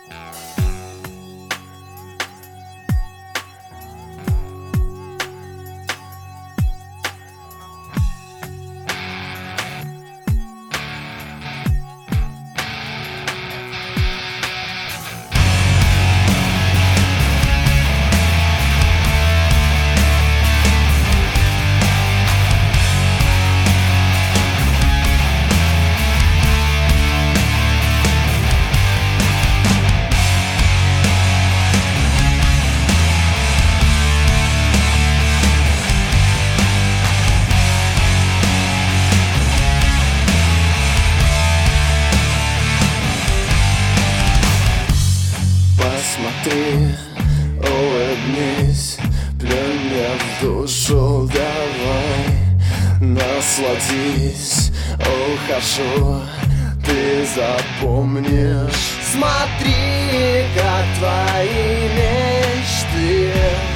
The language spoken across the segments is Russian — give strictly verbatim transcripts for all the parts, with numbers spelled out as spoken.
Посмотри, улыбнись, плюнь мне в душу, давай, насладись, ухожу, ты запомнишь. Смотри, как твои мечты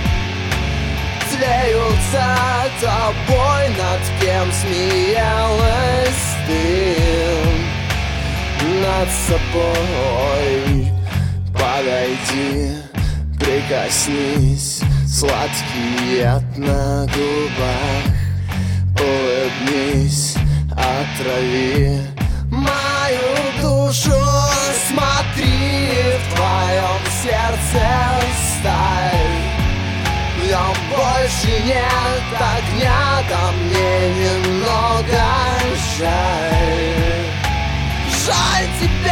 тлеются тобой, над кем смеялась ты, над собой. Подойди, прикоснись, сладкий яд на губах, улыбнись, отрави мою душу. Смотри, в твоем сердце сталь, в нем больше нет огня, да мне немного жаль, жаль тебя.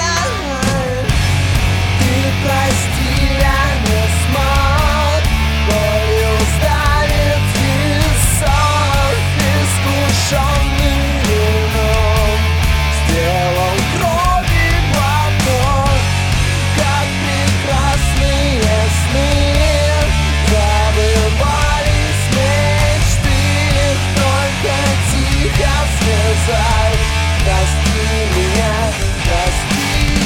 Прости, я не смог, болью сдавит висок, искушенный вином, сделал крови глоток, как прекрасные сны забывались мечты, только тихо слезай, прости меня, прости.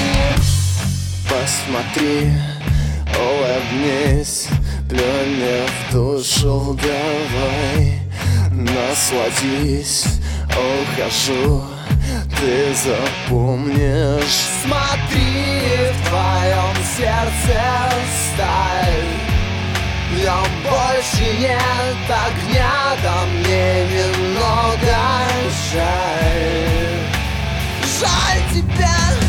Посмотри, улыбнись, плюнь мне в душу, давай, насладись, ухожу, ты запомнишь. Смотри, в твоем сердце сталь, в нем больше нет огня, да мне немного жаль, жаль тебя.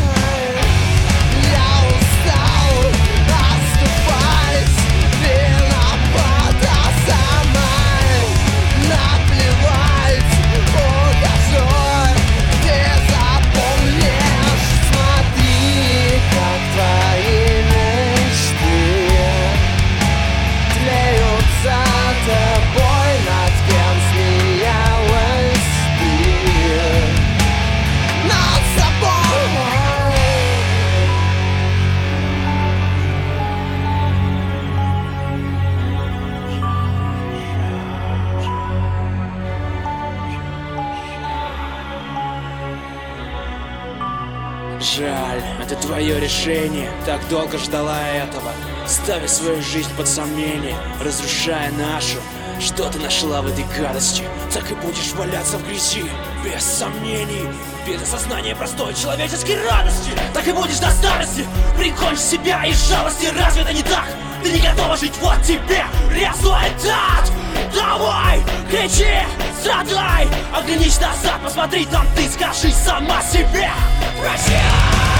Жаль, это твое решение, так долго ждала этого, ставя свою жизнь под сомнение, разрушая нашу. Что ты нашла в этой гадости? Так и будешь валяться в грязи, без сомнений, без осознания простой человеческой радости. Так и будешь до старости, прикончи себя из жалости. Разве это не так? Ты не готова жить, вот тебе результат. Давай, кричи, страдай, оглянись назад, посмотри там, ты скажи сама себе. Прощай!